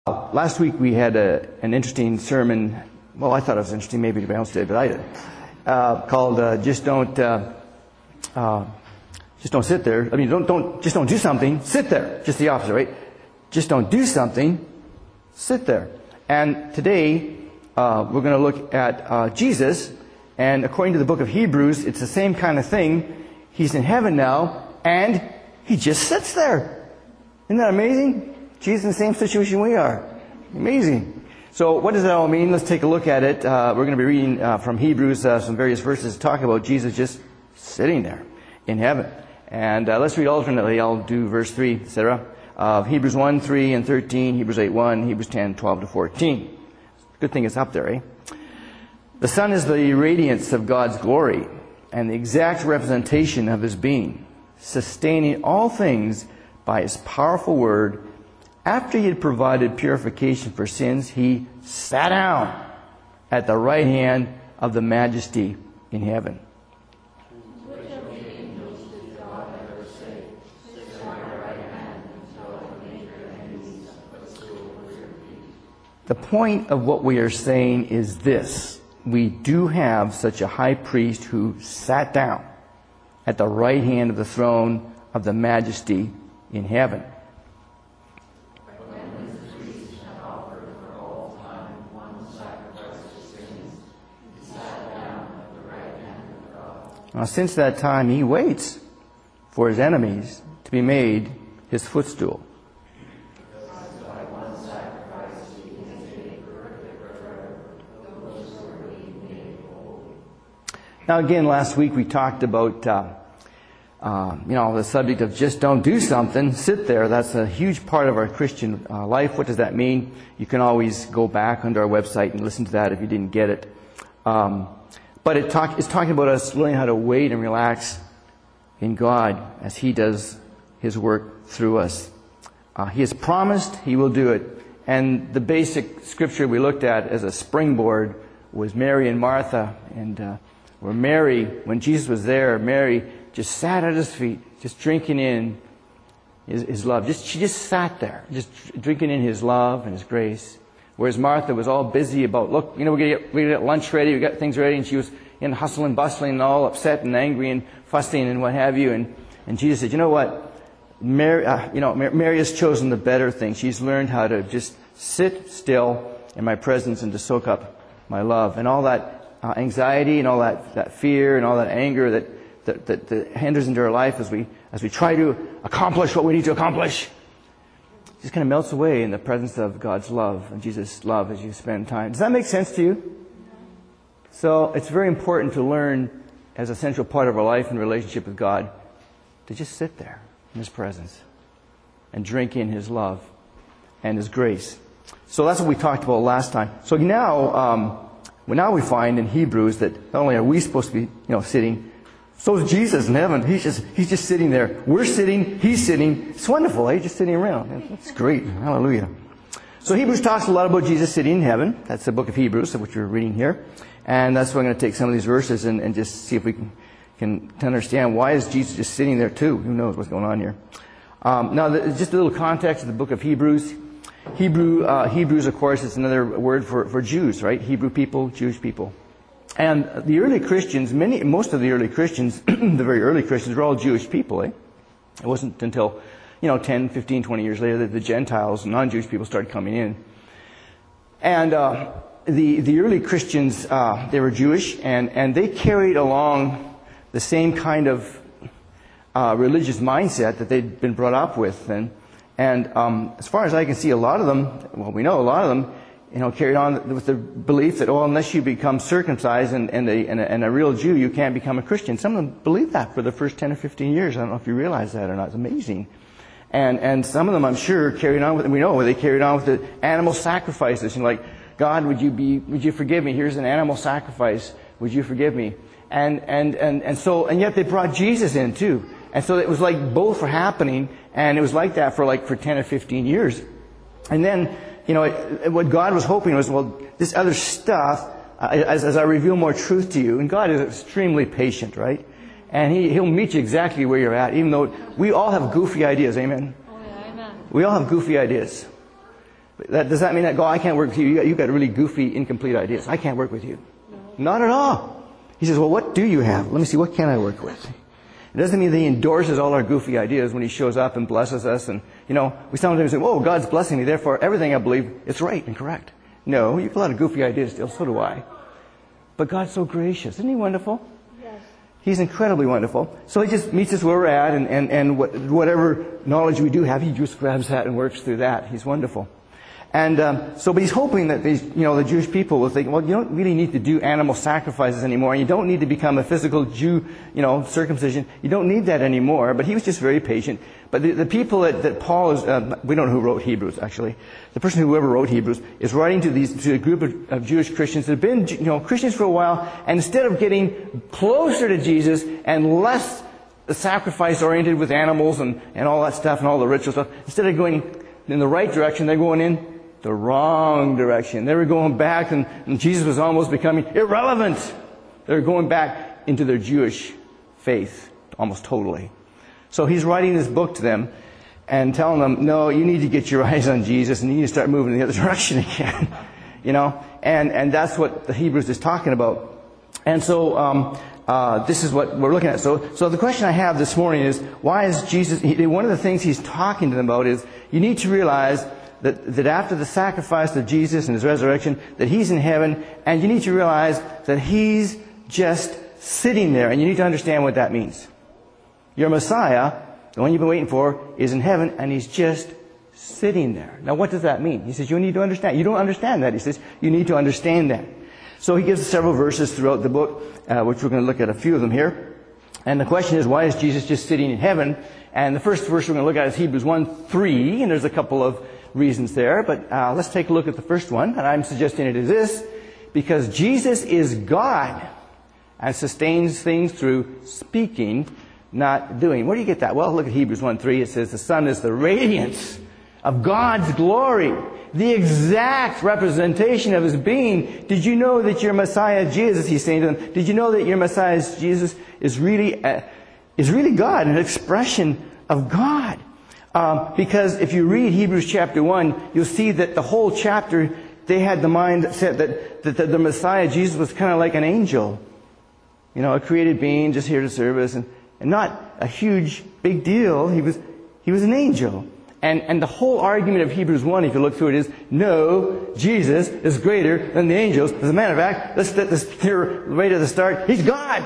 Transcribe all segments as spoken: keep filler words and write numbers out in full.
Last week we had a, an interesting sermon. Well, I thought it was interesting. Maybe everybody else did, but I did. Uh, called uh, "Just Don't, uh, uh, Just Don't Sit There." I mean, don't, don't, just don't do something. Sit there. Just the opposite, right? Just don't do something. Sit there. And today uh, we're going to look at uh, Jesus. And according to the book of Hebrews, it's the same kind of thing. He's in heaven now, and he just sits there. Isn't that amazing? Jesus in the same situation we are. Amazing. So what does that all mean? Let's take a look at it. Uh, we're going to be reading uh, from Hebrews uh, some various verses talking about Jesus just sitting there in heaven. And uh, let's read alternately. I'll do verse three, et cetera. Uh, Hebrews one, three, and thirteen. Hebrews eight, one. Hebrews ten, twelve to fourteen. Good thing it's up there, eh? The Son is the radiance of God's glory and the exact representation of His being, sustaining all things by His powerful word. After He had provided purification for sins, He sat down at the right hand of the Majesty in heaven. The point of what we are saying is this. We do have such a high priest who sat down at the right hand of the throne of the Majesty in heaven. Now, since that time, He waits for His enemies to be made His footstool. Now, again, last week we talked about, uh, uh, you know, the subject of just don't do something, sit there. That's a huge part of our Christian uh, life. What does that mean? You can always go back onto our website and listen to that if you didn't get it. Um, But it talk, it's talking about us learning how to wait and relax in God as He does His work through us. Uh, he has promised He will do it. And the basic scripture we looked at as a springboard was Mary and Martha. And uh, where Mary, when Jesus was there, Mary just sat at His feet, just drinking in His, his love. Just She just sat there, just drinking in His love and His grace. Whereas Martha was all busy about, look, you know, we're going to get, we're going to get lunch ready, we got things ready, and she was in hustle and bustling and all upset and angry and fussing and what have you. And, and Jesus said, you know what? Mary, uh, you know, Mary has chosen the better thing. She's learned how to just sit still in my presence and to soak up my love. And all that uh, anxiety and all that, that fear and all that anger that, that, that, that hinders into our life as we, as we try to accomplish what we need to accomplish, just kind of melts away in the presence of God's love and Jesus' love as you spend time. Does that make sense to you? So it's very important to learn as a central part of our life and relationship with God to just sit there in His presence and drink in His love and His grace. So that's what we talked about last time. So now, um, well, now we find in Hebrews that not only are we supposed to be, you know, sitting, so is Jesus in heaven. He's just He's just sitting there. We're sitting. He's sitting. It's wonderful, eh? Just sitting around. That's great. Hallelujah. So Hebrews talks a lot about Jesus sitting in heaven. That's the book of Hebrews, which we're reading here. And that's why I'm going to take some of these verses and, and just see if we can, can understand why is Jesus just sitting there too. Who knows what's going on here. Um, now, the, just a little context of the book of Hebrews. Hebrew, uh, Hebrews, of course, is another word for, for Jews, right? Hebrew people, Jewish people. And the early Christians, many, most of the early Christians, the very early Christians, were all Jewish people, eh? It wasn't until, you know, ten, fifteen, twenty years later that the Gentiles, non-Jewish people, started coming in. And uh, the the early Christians, uh, they were Jewish, and, and they carried along the same kind of uh, religious mindset that they'd been brought up with. And, and um, as far as I can see, a lot of them, well, we know a lot of them, you know, carried on with the belief that, oh, unless you become circumcised and, and, a, and, a, and a real Jew, you can't become a Christian. Some of them believed that for the first ten or fifteen years. I don't know if you realize that or not. It's amazing. And and some of them, I'm sure, carried on with, we know they carried on with the animal sacrifices. You know, like, God, would you be, would you forgive me? Here's an animal sacrifice. Would you forgive me? And, and, and, and so, and yet they brought Jesus in too. And so it was like both were happening, and it was like that for like for ten or fifteen years. And then, you know, it, what God was hoping was, well, this other stuff, uh, as, as I reveal more truth to you, and God is extremely patient, right? And he, He'll meet you exactly where you're at, even though we all have goofy ideas, amen? Oh, yeah, amen. We all have goofy ideas. That, does that mean that, God, I can't work with you? You got, you got really goofy, incomplete ideas. I can't work with you. No. Not at all. He says, well, what do you have? Let me see, what can I work with? It doesn't mean that He endorses all our goofy ideas when He shows up and blesses us. And, you know, we sometimes say, oh, God's blessing me, therefore everything I believe is right and correct. No, you have a lot of goofy ideas still, so do I. But God's so gracious. Isn't He wonderful? Yes. He's incredibly wonderful. So He just meets us where we're at, and, and, and what, whatever knowledge we do have, He just grabs that and works through that. He's wonderful. And um, so, but He's hoping that these, you know, the Jewish people will think, well, you don't really need to do animal sacrifices anymore, and you don't need to become a physical Jew, you know, circumcision. You don't need that anymore. But He was just very patient. But the, the people that, that Paul is, uh, we don't know who wrote Hebrews, actually. The person whoever wrote Hebrews is writing to these to a group of, of Jewish Christians that have been, you know, Christians for a while, and instead of getting closer to Jesus and less sacrifice-oriented with animals and, and all that stuff and all the ritual stuff, instead of going in the right direction, they're going in the wrong direction. They were going back, and, and Jesus was almost becoming irrelevant. They were going back into their Jewish faith, almost totally. So He's writing this book to them and telling them, no, you need to get your eyes on Jesus, and you need to start moving in the other direction again. You know? And, and that's what the Hebrews is talking about. And so, um, uh, this is what we're looking at. So, so the question I have this morning is, why is Jesus, he, one of the things He's talking to them about is, you need to realize That, that after the sacrifice of Jesus and His resurrection, that He's in heaven, and you need to realize that He's just sitting there, and you need to understand what that means. Your Messiah, the one you've been waiting for, is in heaven, and He's just sitting there. Now what does that mean? He says, you need to understand. You don't understand that. He says, you need to understand that. So He gives us several verses throughout the book, uh, which we're going to look at a few of them here. And the question is, why is Jesus just sitting in heaven? And the first verse we're going to look at is Hebrews one three, and there's a couple of reasons there, but uh, let's take a look at the first one, and I'm suggesting it is this: because Jesus is God and sustains things through speaking, not doing. Where do you get that? Well, look at Hebrews one three. It says the Son is the radiance of God's glory, the exact representation of His being. Did you know that your Messiah Jesus, He's saying to them, did you know that your Messiah Jesus is really uh, is really God, an expression of God? Um, because if you read Hebrews chapter one, you'll see that the whole chapter, they had the mindset that, that the, the Messiah, Jesus, was kind of like an angel. You know, a created being just here to serve us, and, and not a huge, big deal. He was, he was an angel. And, and the whole argument of Hebrews one, if you look through it, is, no, Jesus is greater than the angels. As a matter of fact, let's get this clear right at the start. He's God.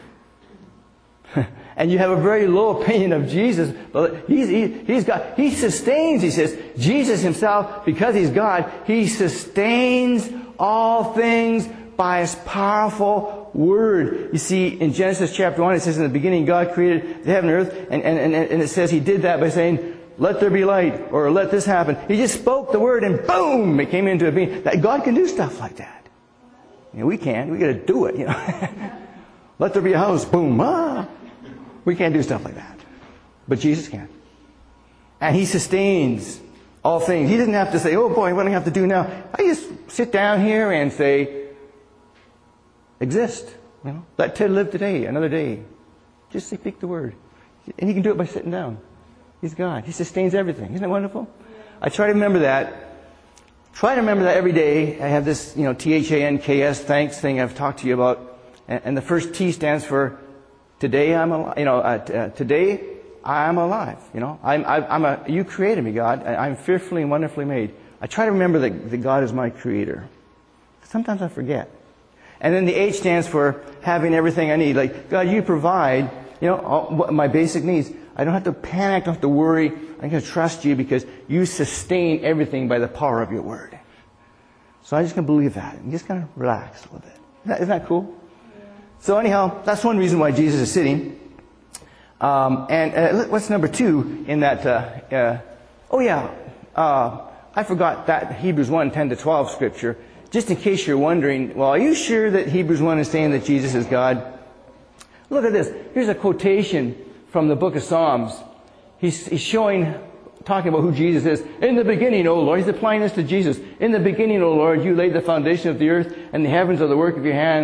And you have a very low opinion of Jesus, but he's, he, he's God. He sustains, he says, Jesus Himself, because He's God, He sustains all things by His powerful Word. You see, in Genesis chapter one, it says, in the beginning God created the heaven and earth, and, and, and, and it says He did that by saying, let there be light, or let this happen. He just spoke the Word, and boom, it came into a being. That God can do stuff like that. You know, we can't. We got to do it, you know. Let there be a house, boom, ah. We can't do stuff like that. But Jesus can. And He sustains all things. He doesn't have to say, oh boy, what do I have to do now? I just sit down here and say, exist. You know, let Ted live today, another day. Just speak the Word. And He can do it by sitting down. He's God. He sustains everything. Isn't that wonderful? I try to remember that. Try to remember that every day. I have this, you know, T H A N K S, thanks thing I've talked to you about. And the first T stands for today I'm alive. You know, uh, t- uh, today I'm alive. You know, I'm, I, I'm a. You created me, God. I, I'm fearfully and wonderfully made. I try to remember that, that God is my Creator. Sometimes I forget. And then the H stands for having everything I need. Like, God, you provide. You know, all, my basic needs. I don't have to panic. I don't have to worry. I'm going to trust you because you sustain everything by the power of your Word. So I'm just going to believe that and just kind of relax a little bit. Isn't that, isn't that cool? So anyhow, that's one reason why Jesus is sitting. Um, and uh, what's number two in that? Uh, uh, oh yeah, uh, I forgot that Hebrews one, ten to twelve scripture. Just in case you're wondering, well, are you sure that Hebrews one is saying that Jesus is God? Look at this. Here's a quotation from the book of Psalms. He's, he's showing, talking about who Jesus is. In the beginning, O Lord, he's applying this to Jesus. In the beginning, O Lord, you laid the foundation of the earth, and the heavens are the work of your hands.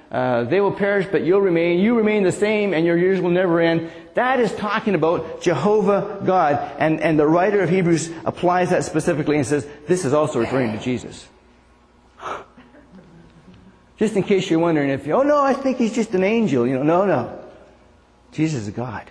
Uh, they will perish, but you'll remain. You remain the same, and your years will never end. That is talking about Jehovah God. And, and the writer of Hebrews applies that specifically and says, this is also referring to Jesus. Just in case you're wondering if, oh no, I think he's just an angel. You know, no, no. Jesus is God.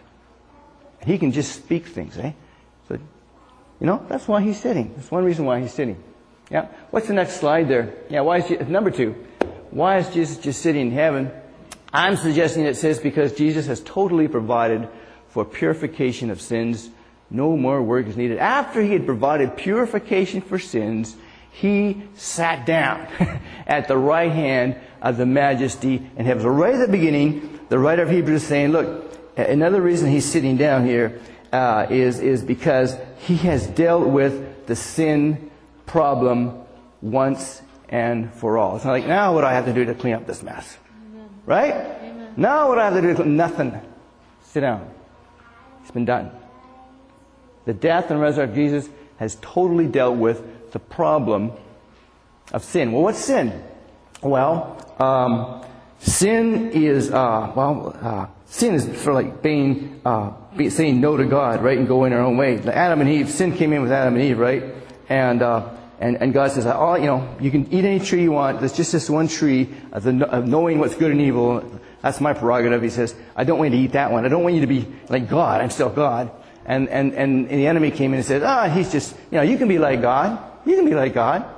He can just speak things, eh? So, you know, that's why he's sitting. That's one reason why he's sitting. Yeah. What's the next slide there? Yeah, why is, number two. Why is Jesus just sitting in heaven? I'm suggesting it says because Jesus has totally provided for purification of sins. No more work is needed. After he had provided purification for sins, he sat down at the right hand of the majesty in heaven. So right at the beginning, the writer of Hebrews is saying, look, another reason he's sitting down here uh, is, is because he has dealt with the sin problem once and for all. It's not like, now what do I have to do to clean up this mess? Amen. Right? Amen. Now what do I have to do to clean? Nothing. Sit down. It's been done. The death and resurrection of Jesus has totally dealt with the problem of sin. Well, what's sin? Well, um, sin is, uh, well, uh, sin is sort of like being, uh, be, saying no to God, right, and going our own way. Adam and Eve, sin came in with Adam and Eve, right? And, uh, And, and God says, oh, you know, you can eat any tree you want. There's just this one tree of, the, of knowing what's good and evil. That's my prerogative. He says, I don't want you to eat that one. I don't want you to be like God. I'm still God. And, and, and the enemy came in and said, ah, he's just, you know, you can be like God. You can be like God.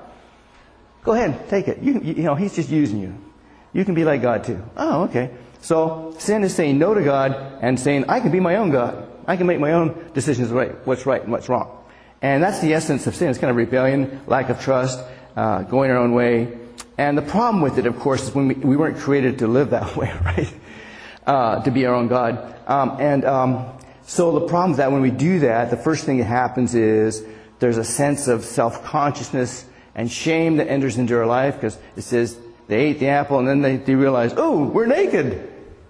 Go ahead, take it. You, you know, he's just using you. You can be like God too. Oh, okay. So sin is saying no to God and saying, I can be my own God. I can make my own decisions right, what's right and what's wrong. And that's the essence of sin. It's kind of rebellion, lack of trust, uh, going our own way. And the problem with it, of course, is when we, we weren't created to live that way, right? Uh, to be our own God. Um, and um, so the problem is that when we do that, the first thing that happens is there's a sense of self-consciousness and shame that enters into our life, because it says they ate the apple and then they, they realized, oh, we're naked.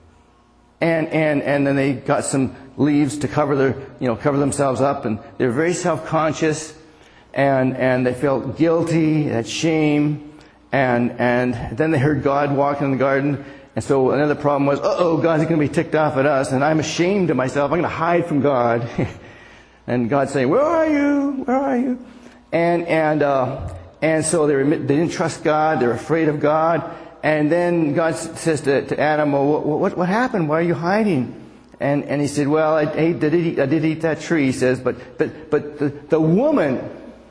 And, and, and then they got some leaves to cover their, you know, cover themselves up, and they're very self-conscious, and, and they felt guilty, had shame, and, and then they heard God walking in the garden, and so another problem was, uh-oh, God's going to be ticked off at us, and I'm ashamed of myself, I'm going to hide from God. And God's saying, where are you? Where are you? And, and, uh, and so they, were, they didn't trust God, they're afraid of God. And then God says to, to Adam, well, what, what happened? Why are you hiding? And, and he said, well, I, I, did eat, I did eat that tree, he says, but, but, but the, the woman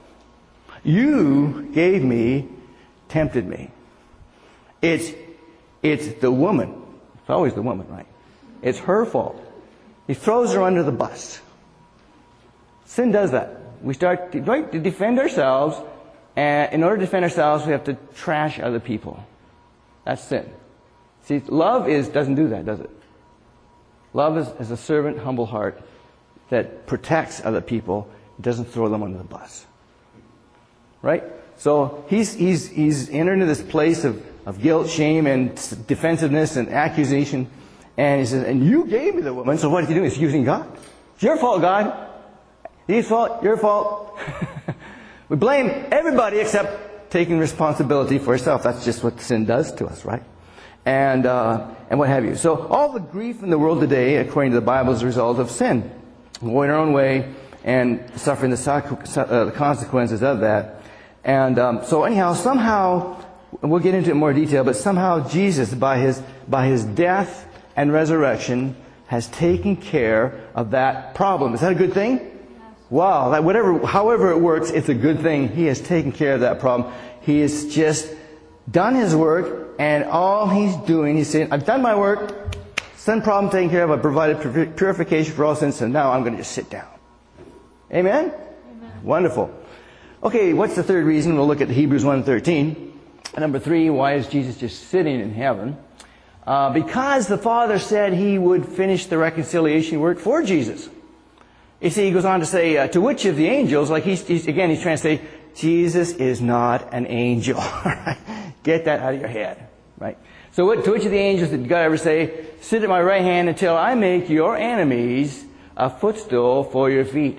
you gave me tempted me. It's, it's the woman. It's always the woman, right? It's her fault. He throws her under the bus. Sin does that. We start to, right, to defend ourselves, and in order to defend ourselves, we have to trash other people. That's sin. See, love is doesn't do that, does it? Love is, is a servant, humble heart that protects other people, doesn't throw them under the bus. Right? So he's he's he's entered into this place of, of guilt, shame, and defensiveness and accusation. And he says, and you gave me the woman, so what is he doing? He's using God. It's your fault, God. His fault, your fault. We blame everybody except taking responsibility for yourself. That's just what sin does to us, right? And uh, and what have you. So all the grief in the world today, according to the Bible, is a result of sin. Going our own way and suffering the, uh, the consequences of that. And um, so anyhow, somehow, we'll get into it in more detail, but somehow Jesus, by his by his death and resurrection, has taken care of that problem. Is that a good thing? Wow, that whatever, however it works, it's a good thing. He has taken care of that problem. He has just done his work, and all he's doing, he's saying, I've done my work, sin problem taken care of, I've provided purification for all sins, and now I'm going to just sit down. Amen? Amen. Wonderful. Okay, what's the third reason? We'll look at Hebrews one thirteen. Number three, why is Jesus just sitting in heaven? Uh, because the Father said he would finish the reconciliation work for Jesus. You see, he goes on to say, uh, to which of the angels, like he's, he's, again, he's trying to say, Jesus is not an angel. Get that out of your head, right? So what, to which of the angels did God ever say, sit at my right hand until I make your enemies a footstool for your feet?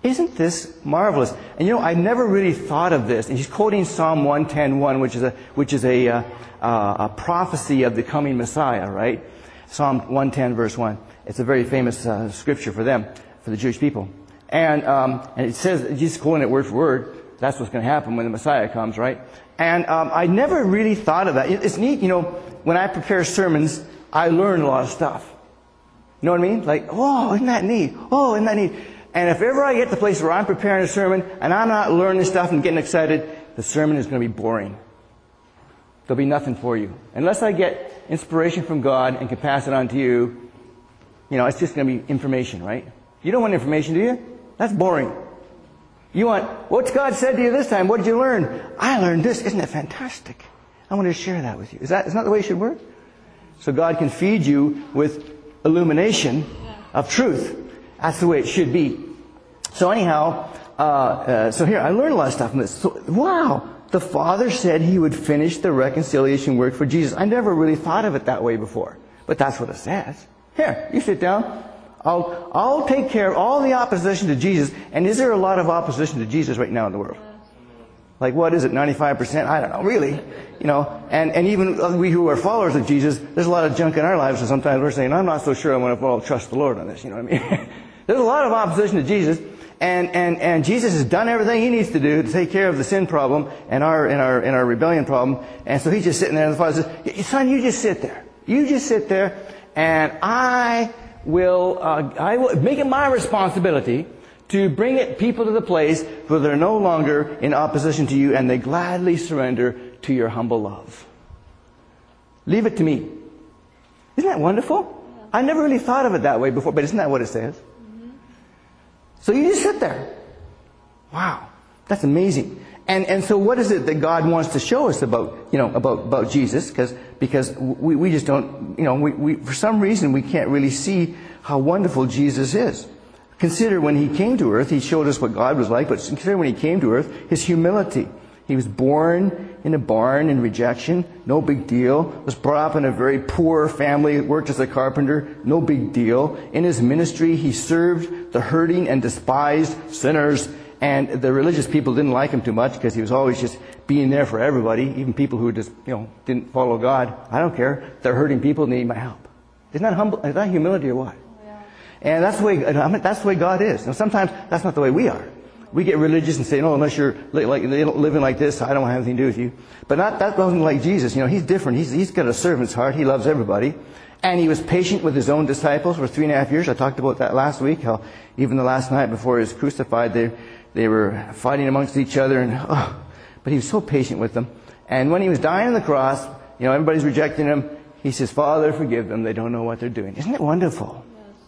Isn't this marvelous? And you know, I never really thought of this. And he's quoting Psalm one ten one, which is a which is a, uh, uh, a prophecy of the coming Messiah, right? Psalm one ten verse one. It's a very famous uh, scripture for them, for the Jewish people. And um, and it says, Jesus quoting it word for word. That's what's going to happen when the Messiah comes, right? And um, I never really thought of that. It's neat, you know, when I prepare sermons, I learn a lot of stuff. You know what I mean? Like, oh, isn't that neat? Oh, isn't that neat? And if ever I get to the place where I'm preparing a sermon and I'm not learning stuff and getting excited, the sermon is going to be boring. There'll be nothing for you. Unless I get inspiration from God and can pass it on to you, you know, it's just going to be information, right? You don't want information, do you? That's boring. You want, what's God said to you this time? What did you learn? I learned this. Isn't that fantastic? I want to share that with you. Is that, is that the way it should work? So God can feed you with illumination of truth. That's the way it should be. So anyhow, uh, uh, so here, I learned a lot of stuff from this. So, wow, the Father said He would finish the reconciliation work for Jesus. I never really thought of it that way before. But that's what it says. Here, you sit down. I'll, I'll take care of all the opposition to Jesus. And is there a lot of opposition to Jesus right now in the world? Like, what is it, ninety-five percent? I don't know, really. You know, and, and even we who are followers of Jesus, there's a lot of junk in our lives, and sometimes we're saying, I'm not so sure I want to well, trust the Lord on this, you know what I mean? There's a lot of opposition to Jesus, and, and, and Jesus has done everything He needs to do to take care of the sin problem and our, and our, and our rebellion problem, and so He's just sitting there, and the Father says, son, you just sit there. You just sit there, and I will, uh, I will make it my responsibility to bring it people to the place where they're no longer in opposition to you and they gladly surrender to your humble love. Leave it to me. Isn't that wonderful? I never really thought of it that way before, but isn't that what it says? Mm-hmm. So you just sit there. Wow. That's amazing. And and so what is it that God wants to show us about, you know, about, about Jesus? Because because we, we just don't, you know, we, we for some reason we can't really see how wonderful Jesus is. Consider when He came to earth, He showed us what God was like, but consider when He came to earth, His humility. He was born in a barn in rejection, no big deal. Was brought up in a very poor family, worked as a carpenter, no big deal. In His ministry, He served the hurting and despised sinners. And the religious people didn't like Him too much because He was always just being there for everybody, even people who just, you know, didn't follow God. I don't care. They're hurting people, need my help. Isn't that humble? Is that humility or what? And that's the way, I mean, that's the way God is. Now, sometimes that's not the way we are. We get religious and say, no, unless you're li- like living like this, I don't have anything to do with you. But not, that wasn't like Jesus. You know, He's different. He's, he's got a servant's heart. He loves everybody. And He was patient with His own disciples for three and a half years. I talked about that last week, how even the last night before He was crucified, they, they were fighting amongst each other. And oh, but He was so patient with them. And when He was dying on the cross, you know, everybody's rejecting Him. He says, Father, forgive them. They don't know what they're doing. Isn't it wonderful?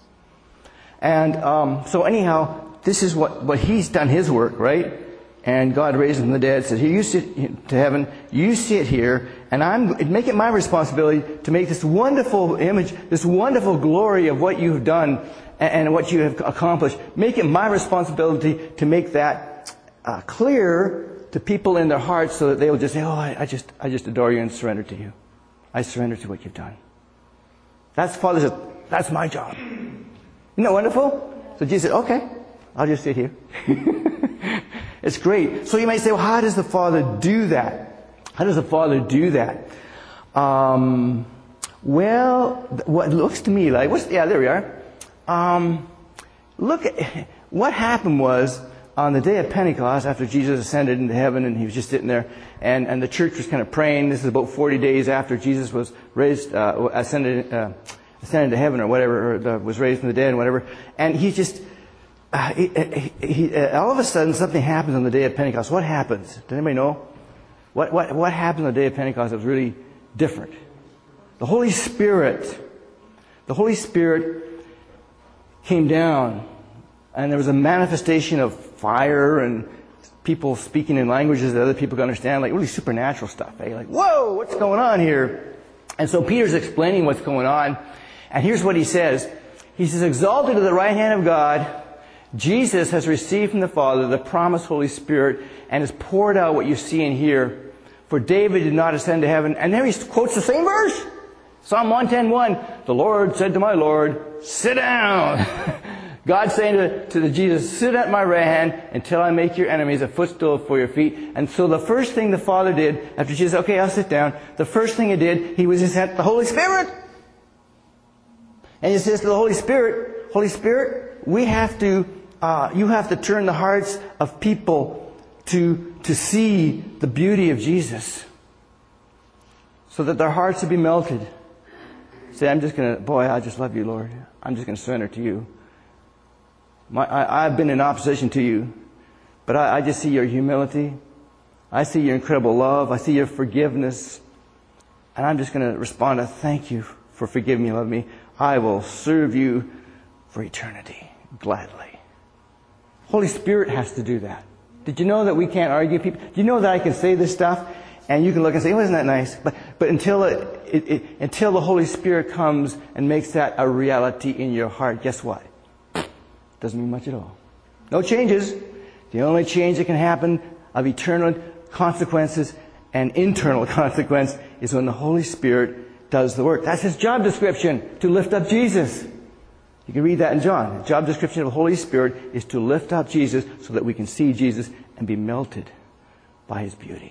And um, so anyhow, this is what, what He's done His work, right? And God raised Him from the dead, said, here, you sit to heaven, you sit here, and I'm make it my responsibility to make this wonderful image, this wonderful glory of what you've done and, and what you have accomplished. Make it my responsibility to make that uh, clear to people in their hearts so that they will just say, oh, I, I just I just adore you and surrender to you. I surrender to what you've done. That's Father says, that's my job. Isn't that wonderful? So Jesus said, okay, I'll just sit here. It's great. So you might say, well, how does the Father do that? How does the Father do that? Um, well, what looks to me like, what's, yeah, there we are. Um, look at, what happened was, on the day of Pentecost, after Jesus ascended into heaven and He was just sitting there, and, and the church was kind of praying. This is about forty days after Jesus was raised, uh, ascended, uh, ascended to heaven or whatever, or uh, was raised from the dead and whatever. And he just, uh, he, he, he, uh, all of a sudden something happens on the day of Pentecost. What happens? Does anybody know? What, what, what happened on the day of Pentecost that was really different? The Holy Spirit, the Holy Spirit came down, and there was a manifestation of fire and people speaking in languages that other people could understand, like really supernatural stuff. Eh? Like, whoa, what's going on here? And so Peter's explaining what's going on. And here's what he says. He says, exalted to the right hand of God, Jesus has received from the Father the promised Holy Spirit and has poured out what you see and hear. For David did not ascend to heaven. And there he quotes the same verse. Psalm one ten one. The Lord said to my Lord, sit down. God's saying to, to the Jesus, sit at my right hand until I make your enemies a footstool for your feet. And so the first thing the Father did, after Jesus said, okay, I'll sit down, the first thing he did, he was he sent the Holy Spirit. And he says to the Holy Spirit, Holy Spirit, we have to, uh, you have to turn the hearts of people to, to see the beauty of Jesus. So that their hearts will be melted. Say, I'm just going to, boy, I just love you, Lord. I'm just going to surrender to you. My, I, I've been in opposition to you. But I, I just see your humility. I see your incredible love. I see your forgiveness. And I'm just going to respond to thank you for forgiving me, loving me. I will serve you for eternity, gladly. Holy Spirit has to do that. Did you know that we can't argue people? Do you know that I can say this stuff and you can look and say, oh, isn't that nice? But but until it, it, it until the Holy Spirit comes and makes that a reality in your heart, guess what? Doesn't mean much at all. No changes. The only change that can happen of eternal consequences and internal consequence is when the Holy Spirit does the work. That's his job description, to lift up Jesus. You can read that in John. The job description of the Holy Spirit is to lift up Jesus so that we can see Jesus and be melted by his beauty.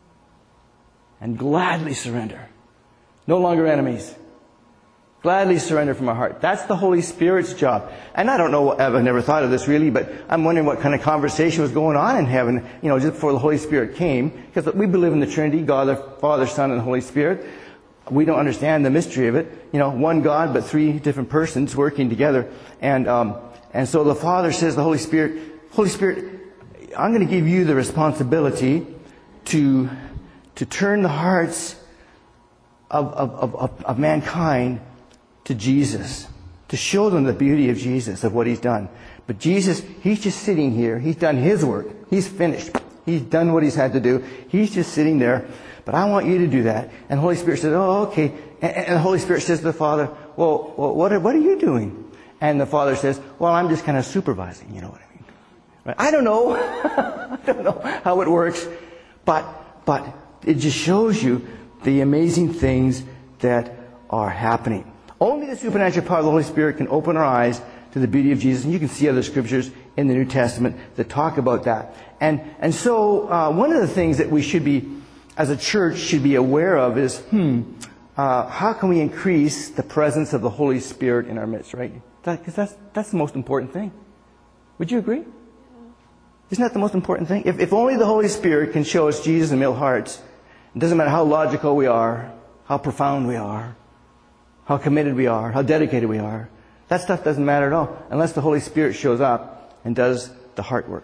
And gladly surrender. No longer enemies. Gladly surrender from our heart. That's the Holy Spirit's job. And I don't know, I've never thought of this really, but I'm wondering what kind of conversation was going on in heaven, you know, just before the Holy Spirit came. Because we believe in the Trinity, God, the Father, Son, and the Holy Spirit. We don't understand the mystery of it. You know, one God, but three different persons working together. And, um, and so the Father says to the Holy Spirit, Holy Spirit, I'm going to give you the responsibility to, to turn the hearts of, of, of, of mankind to Jesus, to show them the beauty of Jesus, of what he's done. But Jesus, he's just sitting here. He's done his work. He's finished. He's done what he's had to do. He's just sitting there. But I want you to do that. And the Holy Spirit says, oh, okay. And, and the Holy Spirit says to the Father, well, well what, are, what are you doing? And the Father says, well, I'm just kind of supervising. You know what I mean? Right? I don't know. I don't know how it works. But, but it just shows you the amazing things that are happening. Only the supernatural power of the Holy Spirit can open our eyes to the beauty of Jesus. And you can see other scriptures in the New Testament that talk about that. And, and so, uh, one of the things that we should be, as a church, should be aware of is, hmm, uh, how can we increase the presence of the Holy Spirit in our midst, right? Because that, that's, that's the most important thing. Would you agree? Isn't that the most important thing? If, if only the Holy Spirit can show us Jesus in male hearts, it doesn't matter how logical we are, how profound we are, how committed we are, how dedicated we are. That stuff doesn't matter at all unless the Holy Spirit shows up and does the heart work.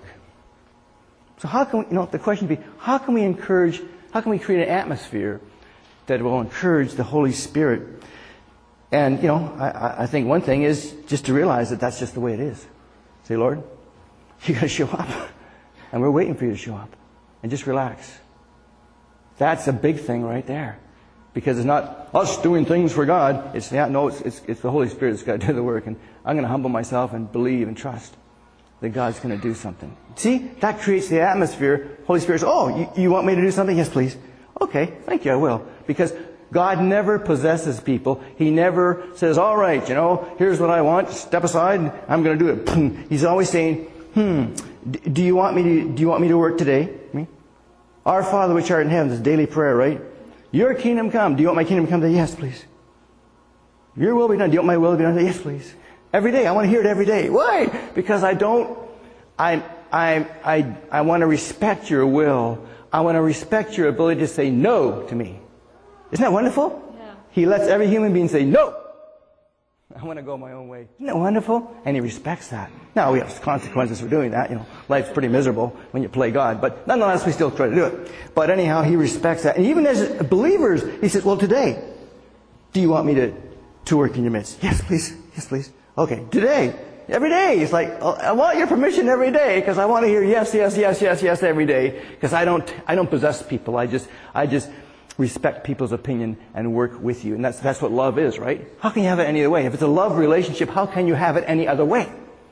So how can we, you know, the question would be, how can we encourage, how can we create an atmosphere that will encourage the Holy Spirit? And, you know, I, I think one thing is just to realize that that's just the way it is. Say, Lord, you got to show up. And we're waiting for you to show up. And just relax. That's a big thing right there. Because it's not us doing things for God. It's yeah, no, it's, it's it's the Holy Spirit that's got to do the work. And I'm going to humble myself and believe and trust that God's going to do something. See, that creates the atmosphere. Holy Spirit says, oh, you, you want me to do something? Yes, please. Okay, thank you, I will. Because God never possesses people. He never says, all right, you know, here's what I want. Step aside and I'm going to do it. He's always saying, hmm, do you want me to, do you want me to work today? Me? Our Father which art in heaven is daily prayer, right? Your kingdom come. Do you want my kingdom to come? Yes, please. Your will be done. Do you want my will to be done? Yes, please. Every day. I want to hear it every day. Why? Because I don't, I, I, I, I want to respect your will. I want to respect your ability to say no to me. Isn't that wonderful? Yeah. He lets every human being say no. I want to go my own way. Isn't that wonderful? And he respects that. Now, we have consequences for doing that. You know, life's pretty miserable when you play God. But nonetheless, we still try to do it. But anyhow, he respects that. And even as believers, he says, well, today, do you want me to, to work in your midst? Yes, please. Yes, please. Okay, today. Every day. It's like, I want your permission every day because I want to hear yes, yes, yes, yes, yes every day. Because I don't, I don't possess people. I just, I just respect people's opinion and work with you. And that's, that's what love is, right? How can you have it any other way? If it's a love relationship, how can you have it any other way?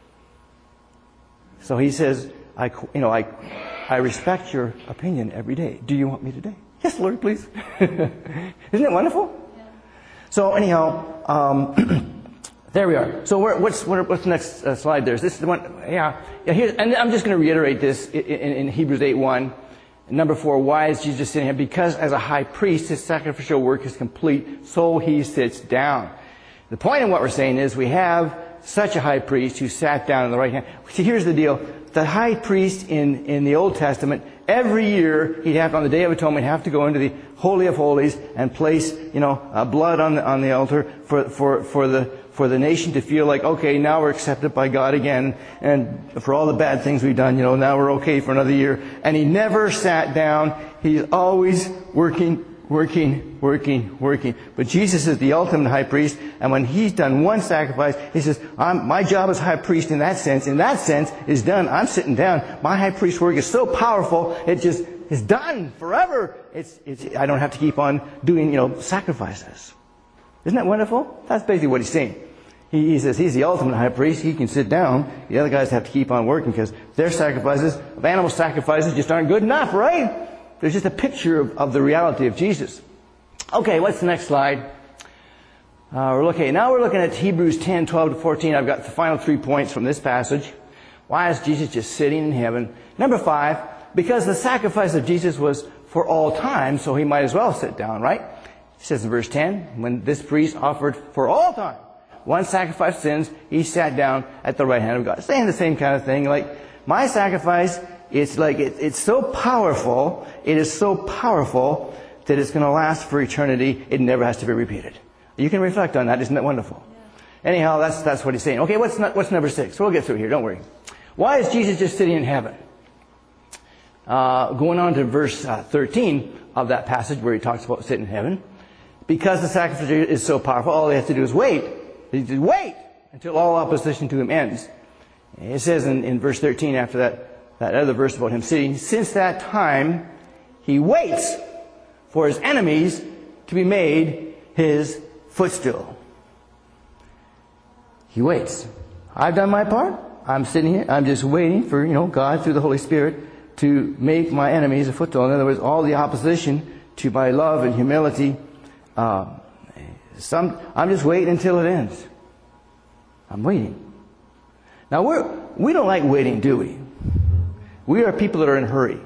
So he says, I, you know, I, I respect your opinion every day. Do you want me today? Yes, Lord, please. Isn't it wonderful? Yeah. So anyhow, um, There we are. So where, what's what, what's the next uh, slide there? Is this the one? Yeah. Yeah. Here, and I'm just going to reiterate this in, in, in Hebrews eight one. Number four, why is Jesus sitting here? Because as a high priest, his sacrificial work is complete, so he sits down. The point in what we're saying is we have such a high priest who sat down on the right hand. See, here's the deal. The high priest in, in the Old Testament, every year he'd have, on the Day of Atonement, have to go into the Holy of Holies and place, you know, uh, blood on the, on the altar for, for, for the, for the nation to feel like, okay, now we're accepted by God again, and for all the bad things we've done, you know, now we're okay for another year. And he never sat down. He's always working, working, working, working. But Jesus is the ultimate high priest, and when he's done one sacrifice, he says, I'm, my job as high priest in that sense, in that sense, is done. I'm sitting down. My high priest work is so powerful, it just is done forever. It's, it's, I don't have to keep on doing, you know, sacrifices. Isn't that wonderful? That's basically what he's saying. He, he says he's the ultimate high priest. He can sit down. The other guys have to keep on working because their sacrifices, of animal sacrifices, just aren't good enough, right? There's just a picture of, of the reality of Jesus. Okay, what's the next slide? Uh, we're looking, now we're looking at Hebrews ten, twelve to fourteen. I've got the final three points from this passage. Why is Jesus just sitting in heaven? Number five, because the sacrifice of Jesus was for all time, so he might as well sit down, right? It says in verse ten, when this priest offered for all time one sacrifice for sins, he sat down at the right hand of God. Saying the same kind of thing, like, my sacrifice, it's like, it, it's so powerful, it is so powerful that it's going to last for eternity. It never has to be repeated. You can reflect on that. Isn't that wonderful? Yeah. Anyhow, that's, that's what he's saying. Okay, what's, what's number six? We'll get through here, don't worry. Why is Jesus just sitting in heaven? Uh, going on to verse uh, thirteen of that passage where he talks about sitting in heaven. Because the sacrifice is so powerful, all he has to do is wait. He says, wait until all opposition to him ends. It says in, in verse thirteen, after that, that other verse about him sitting, since that time, he waits for his enemies to be made his footstool. He waits. I've done my part. I'm sitting here. I'm just waiting for, you know, God through the Holy Spirit to make my enemies a footstool. In other words, all the opposition to my love and humility, uh, Some, I'm just waiting until it ends. I'm waiting. Now, we're, we don't like waiting, do we? We are people that are in a hurry.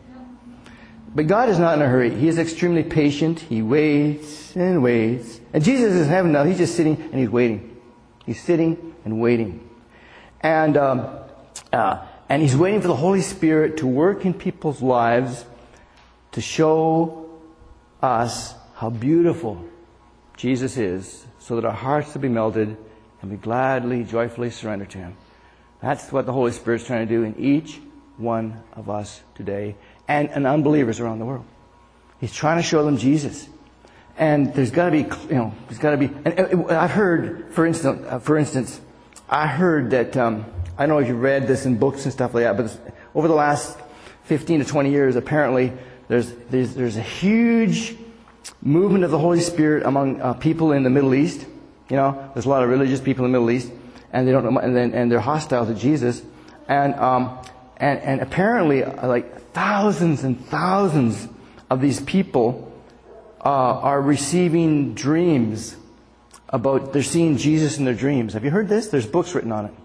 But God is not in a hurry. He is extremely patient. He waits and waits. And Jesus is in heaven now. He's just sitting and he's waiting. He's sitting and waiting. And, um, uh, and he's waiting for the Holy Spirit to work in people's lives to show us how beautiful Jesus is, so that our hearts will be melted and we gladly, joyfully surrender to him. That's what the Holy Spirit's trying to do in each one of us today and in unbelievers around the world. He's trying to show them Jesus. And there's got to be, you know, there's got to be, and I've heard, for instance, uh, for instance, I heard that, um, I don't know if you've read this in books and stuff like that, but over the last fifteen to twenty years, apparently, there's, there's, there's a huge movement of the Holy Spirit among uh, people in the Middle East. You know, there's a lot of religious people in the Middle East, and they don't know, and, then, and they're hostile to Jesus, and um, and and apparently, uh, like thousands and thousands of these people uh, are receiving dreams about, they're seeing Jesus in their dreams. Have you heard this? There's books written on it,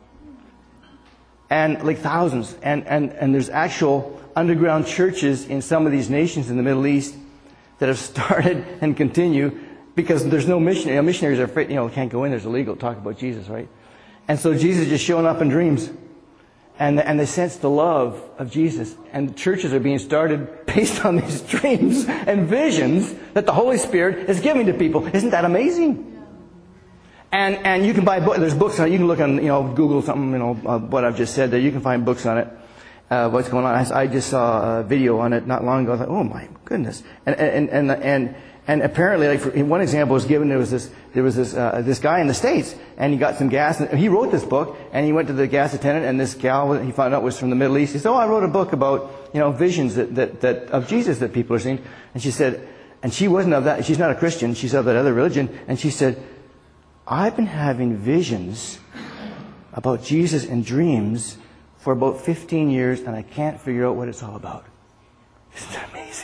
and like thousands, and and and there's actual underground churches in some of these nations in the Middle East that have started and continue, because there's no missionary. You know, missionaries are afraid, you know, can't go in. There's illegal to talk about Jesus, right? And so Jesus is just showing up in dreams, and and they sense the love of Jesus, and churches are being started based on these dreams and visions that the Holy Spirit is giving to people. Isn't that amazing? And and you can buy books. There's books on it. You can look on, you know, Google something, you know, uh, what I've just said there. You can find books on it. Uh, what's going on? I, I just saw a video on it not long ago. I thought, oh my goodness! And and and and and apparently, like for, one example was given. There was this there was this uh, this guy in the States, and he got some gas. And he wrote this book, and he went to the gas attendant, and this gal he found out was from the Middle East. He said, "Oh, I wrote a book about, you know, visions that that, that of Jesus that people are seeing." And she said, and she wasn't of that. She's not a Christian. She's of that other religion. And she said, "I've been having visions about Jesus in dreams for about fifteen years, and I can't figure out what it's all about." Isn't that amazing?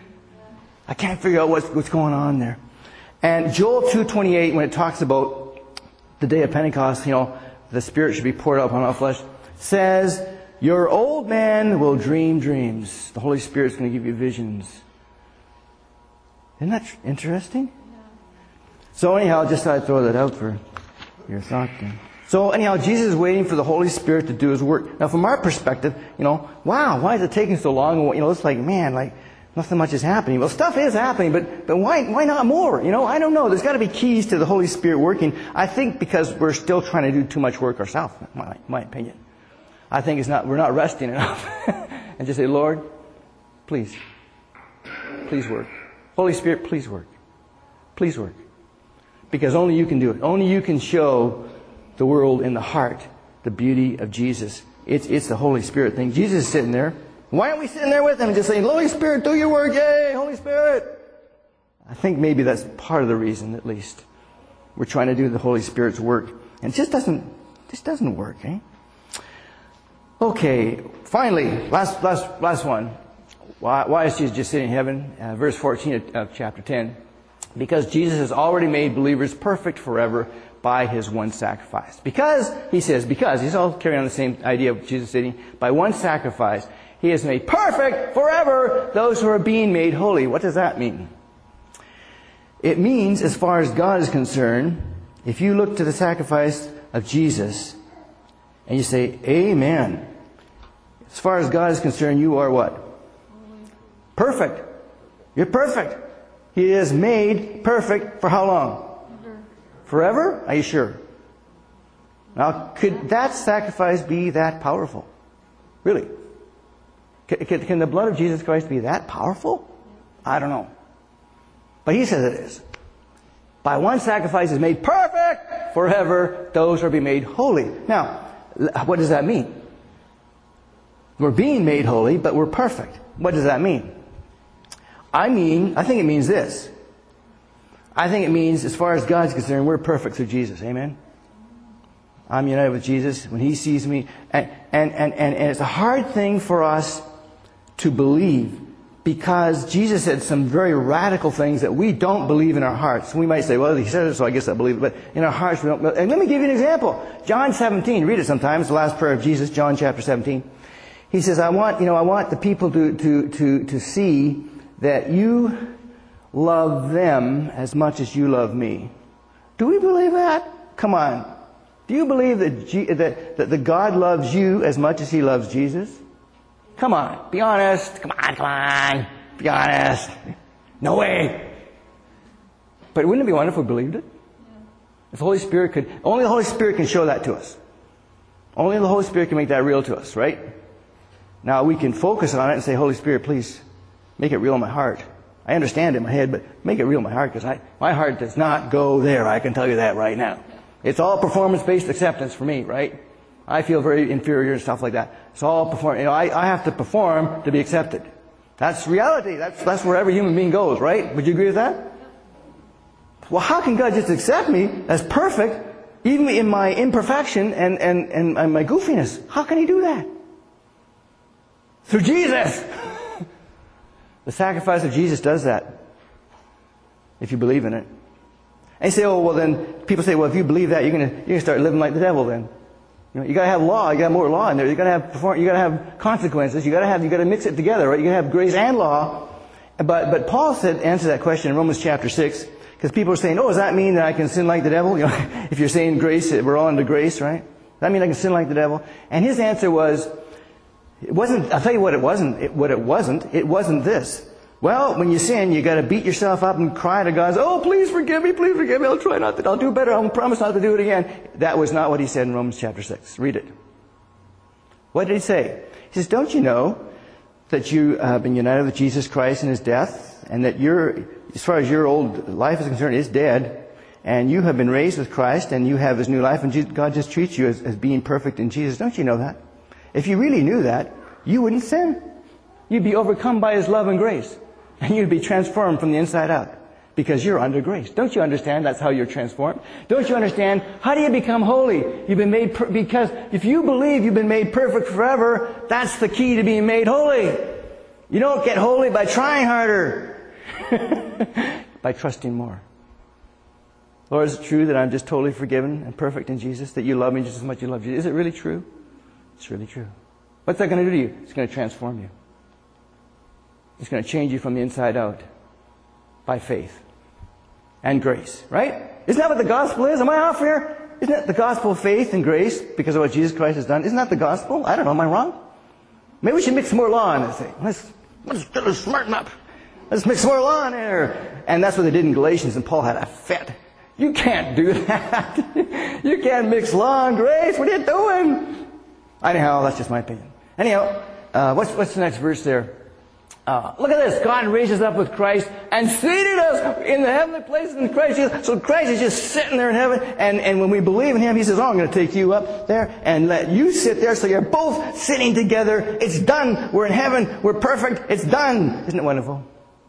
I can't figure out what's, what's going on there. And Joel two twenty-eight, when it talks about the day of Pentecost, you know, the Spirit should be poured out upon all flesh, says, your old man will dream dreams. The Holy Spirit's going to give you visions. Isn't that interesting? Yeah. So anyhow, just thought I'd throw that out for your thought then. So anyhow, Jesus is waiting for the Holy Spirit to do His work. Now from our perspective, you know, wow, why is it taking so long? You know, it's like, man, like, nothing much is happening. Well, stuff is happening, but, but why, why not more? You know, I don't know. There's got to be keys to the Holy Spirit working. I think because we're still trying to do too much work ourselves, in my, my opinion. I think it's not, we're not resting enough. And just say, Lord, please, please work. Holy Spirit, please work. Please work. Because only you can do it. Only you can show the world in the heart the beauty of Jesus. It's, it's the Holy Spirit thing. Jesus is sitting there. Why aren't we sitting there with Him and just saying, Holy Spirit, do your work, yay, Holy Spirit? I think maybe that's part of the reason, at least. We're trying to do the Holy Spirit's work. And it just doesn't, just doesn't work, eh? Okay, finally, last, last, last one. Why, why is Jesus just sitting in heaven? Uh, verse fourteen of, of chapter ten. Because Jesus has already made believers perfect forever by His one sacrifice. Because, he says, because, he's all carrying on the same idea of Jesus sitting, by one sacrifice, He has made perfect forever those who are being made holy. What does that mean? It means, as far as God is concerned, if you look to the sacrifice of Jesus, and you say, Amen. As far as God is concerned, you are what? Perfect. You're perfect. He is made perfect for how long? Forever? Are you sure? Now, could that sacrifice be that powerful? Really? Can, can, can the blood of Jesus Christ be that powerful? I don't know. But He says it is. By one sacrifice is made perfect forever those who are being made holy. Now, what does that mean? We're being made holy, but we're perfect. What does that mean? I mean, I think it means this. I think it means, as far as God's concerned, we're perfect through Jesus. Amen? I'm united with Jesus when He sees me. And, and, and, and, and it's a hard thing for us to believe, because Jesus said some very radical things that we don't believe in our hearts. We might say, well, He said it, so I guess I believe it. But in our hearts, we don't. And let me give you an example. John seventeen. Read it sometime. It's the last prayer of Jesus, John chapter seventeen. He says, I want, you know, I want the people to, to, to, to see that you love them as much as you love me. Do we believe that? Come on. Do you believe that, G, that, that the God loves you as much as He loves Jesus? Come on. Be honest. Come on, come on. Be honest. No way. But wouldn't it be wonderful if we believed it? If the Holy Spirit could, only the Holy Spirit can show that to us. Only the Holy Spirit can make that real to us, right? Now we can focus on it and say, Holy Spirit, please make it real in my heart. I understand it in my head, but make it real in my heart, because I, my heart does not go there. I can tell you that right now. It's all performance-based acceptance for me, right? I feel very inferior and stuff like that. It's all perform. You know, I, I have to perform to be accepted. That's reality. That's that's where every human being goes, right? Would you agree with that? Well, how can God just accept me as perfect, even in my imperfection and, and, and, and my goofiness? How can He do that? Through Jesus. The sacrifice of Jesus does that, if you believe in it. And you say, oh, well then, people say, well, if you believe that, you're going you're gonna start living like the devil then. You know, you got to have law, you got more law in there. You got to have perform, you got to have consequences. You got to have, you got to mix it together, right? You got to have grace and law. But but Paul said, answer that question in Romans chapter six, because people are saying, oh, does that mean that I can sin like the devil? You know, if you're saying grace, we're all under grace, right? Does that mean I can sin like the devil? And his answer was, it wasn't. I'll tell you what it wasn't. It, what it wasn't. It wasn't this. Well, when you sin, you got to beat yourself up and cry to God. Oh, please forgive me, please forgive me. I'll try not to. I'll do better. I'll promise not to do it again. That was not what he said in Romans chapter six. Read it. What did he say? He says, don't you know that you have been united with Jesus Christ in His death, and that you're, as far as your old life is concerned, is dead, and you have been raised with Christ, and you have His new life, and God just treats you as, as being perfect in Jesus. Don't you know that? If you really knew that, you wouldn't sin. You'd be overcome by His love and grace. And you'd be transformed from the inside out. Because you're under grace. Don't you understand that's how you're transformed? Don't you understand? How do you become holy? You've been made, per- because if you believe you've been made perfect forever, that's the key to being made holy. You don't get holy by trying harder. By trusting more. Lord, is it true that I'm just totally forgiven and perfect in Jesus? That you love me just as much as you love Jesus? Is it really true? It's really true. What's that going to do to you? It's going to transform you. It's going to change you from the inside out by faith and grace, right? Isn't that what the gospel is? Am I off here? Isn't that the gospel of faith and grace because of what Jesus Christ has done? Isn't that the gospel? I don't know. Am I wrong? Maybe we should mix some more law in this thing. Let's, let's, let's smarten up. Let's mix some more law in there. And that's what they did in Galatians, and Paul had a fit. You can't do that. You can't mix law and grace. What are you doing? Anyhow, that's just my opinion. Anyhow, uh, what's, what's the next verse there? Uh, look at this. God raised us up with Christ and seated us in the heavenly places in Christ Jesus. So Christ is just sitting there in heaven. And, and when we believe in Him, He says, oh, I'm going to take you up there and let you sit there. So you're both sitting together. It's done. We're in heaven. We're perfect. It's done. Isn't it wonderful?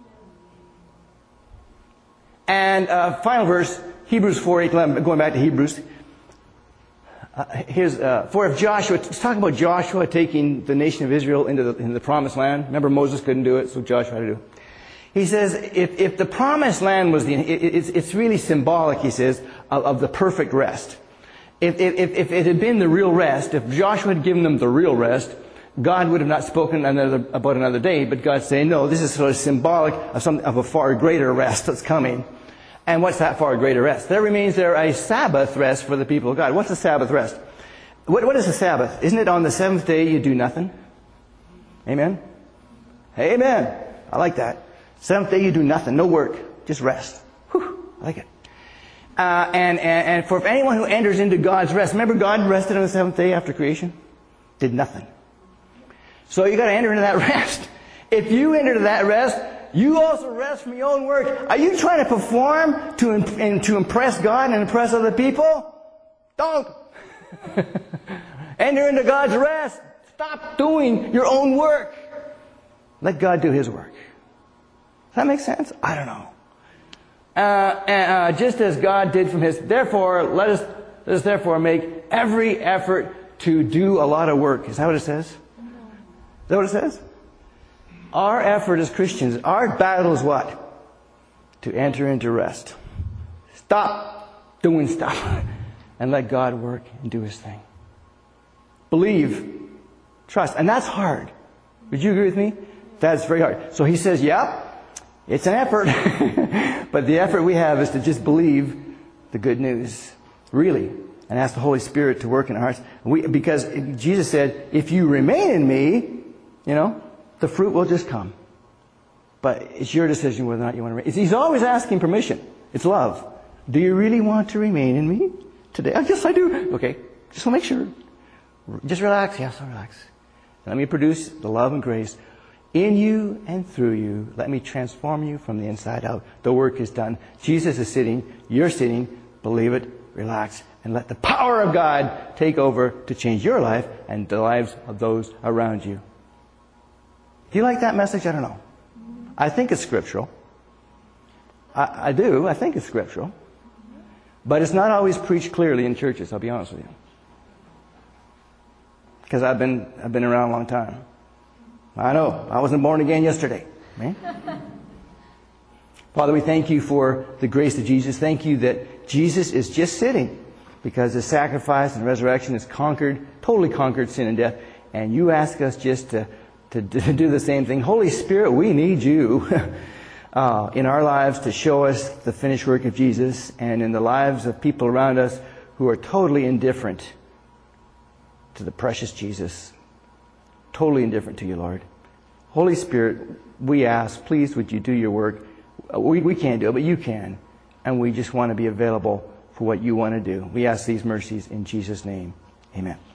And uh, final verse, Hebrews four, eight, eleven. Going back to Hebrews. Uh, here's, uh, for if Joshua, let's talk about Joshua taking the nation of Israel into the, into the promised land. Remember, Moses couldn't do it, so Joshua had to do it. He says, if, if the promised land was the, it, it's, it's really symbolic, he says, of, of the perfect rest. If, if, if it had been the real rest, if Joshua had given them the real rest, God would have not spoken another, about another day, but God's saying, no, this is sort of symbolic of some, of a far greater rest that's coming. And what's that far greater rest? There remains there a Sabbath rest for the people of God. What's a Sabbath rest? What, what is a Sabbath? Isn't it on the seventh day you do nothing? Amen? Amen. I like that. Seventh day you do nothing. No work. Just rest. Whew, I like it. Uh, and, and, and for anyone who enters into God's rest, remember God rested on the seventh day after creation? Did nothing. So you got to enter into that rest. If you enter into that rest, you also rest from your own work. Are you trying to perform to, and to impress God and impress other people? Don't. Enter into God's rest. Stop doing your own work. Let God do His work. Does that make sense? I don't know. Uh, and, uh, just as God did from His... Therefore, let us, let us therefore make every effort to do a lot of work. Is that what it says? Is that what it says? Our effort as Christians, our battle is what? To enter into rest. Stop doing stuff and let God work and do His thing. Believe, trust, and that's hard. Would you agree with me? That's very hard. So he says, yeah, it's an effort, but the effort we have is to just believe the good news, really, and ask the Holy Spirit to work in our hearts. We, because Jesus said, if you remain in me, you know, the fruit will just come. But it's your decision whether or not you want to remain. He's always asking permission. It's love. Do you really want to remain in me today? Oh, yes, I do. Okay, just want to make sure. Just relax. Yes, I'll relax. Let me produce the love and grace in you and through you. Let me transform you from the inside out. The work is done. Jesus is sitting. You're sitting. Believe it. Relax. And let the power of God take over to change your life and the lives of those around you. Do you like that message? I don't know. I think it's scriptural. I, I do. I think it's scriptural. But it's not always preached clearly in churches, I'll be honest with you. Because I've been, I've been around a long time. I know. I wasn't born again yesterday. Man. Father, we thank you for the grace of Jesus. Thank you that Jesus is just sitting because His sacrifice and resurrection has conquered, totally conquered sin and death. And you ask us just to To do the same thing. Holy Spirit, we need you uh, in our lives to show us the finished work of Jesus and in the lives of people around us who are totally indifferent to the precious Jesus. Totally indifferent to you, Lord. Holy Spirit, we ask, please would you do your work. We, we can't do it, but you can. And we just want to be available for what you want to do. We ask these mercies in Jesus' name. Amen.